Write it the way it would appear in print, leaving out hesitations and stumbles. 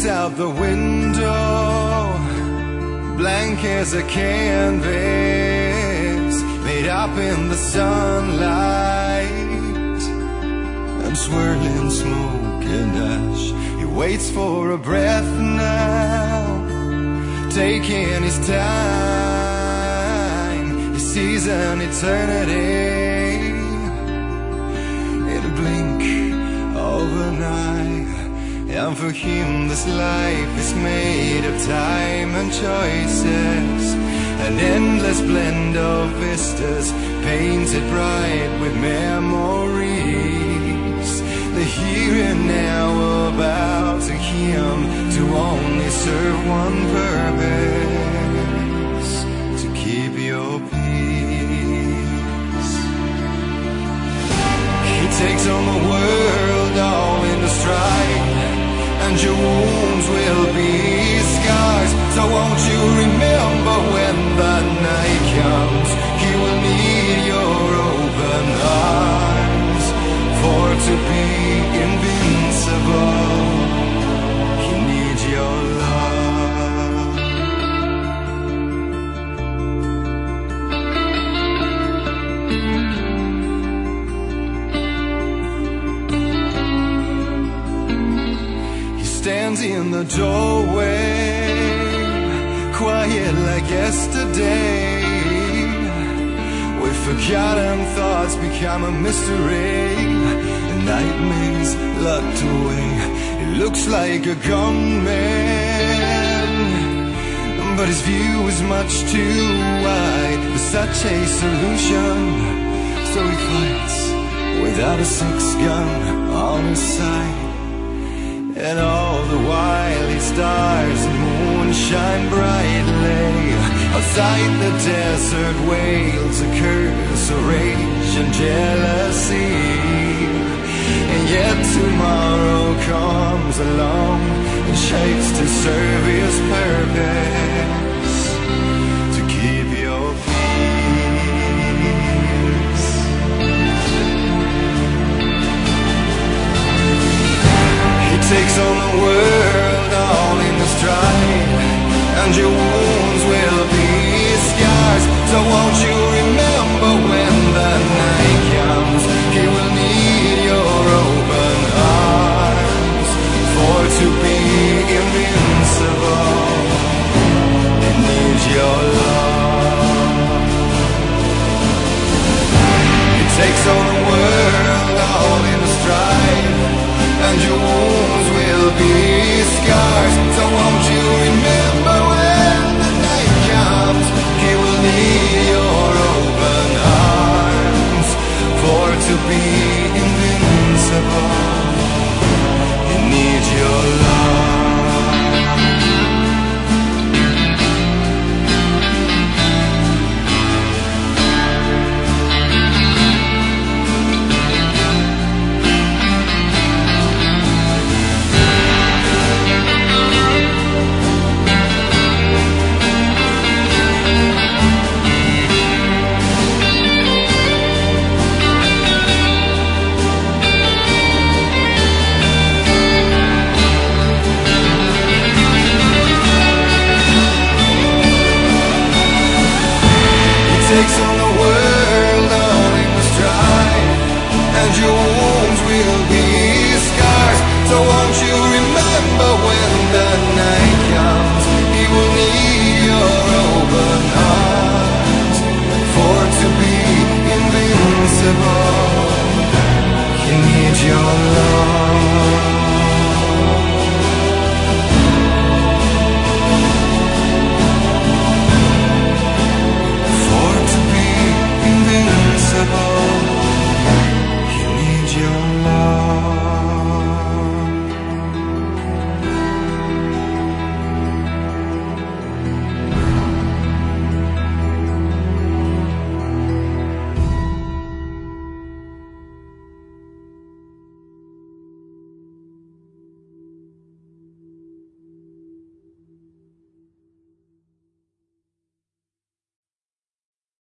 looks out the window, blank as a canvas, made up in the sunlight, and swirling smoke and ash. He waits for a breath now, taking his time. He sees an eternity in a blink of an eye. And for him this life is made of time and choices, an endless blend of vistas, painted bright with memories. The here and now about to him to only serve one purpose, to keep your peace. He takes on the world all in the stride, and your wounds will be scars. So won't you remember when the night comes, he will need your open arms. For to be invincible, he needs your love. He stands in the doorway, quiet like yesterday, with forgotten thoughts become a mystery, and nightmares locked away. It looks like a gunman, but his view is much too wide for such a solution. So he fights without a six-gun on his side, and all the while his stars and moon shine brightly. Outside the desert wails a curse of rage and jealousy, and yet tomorrow comes along and shakes to serve his purpose.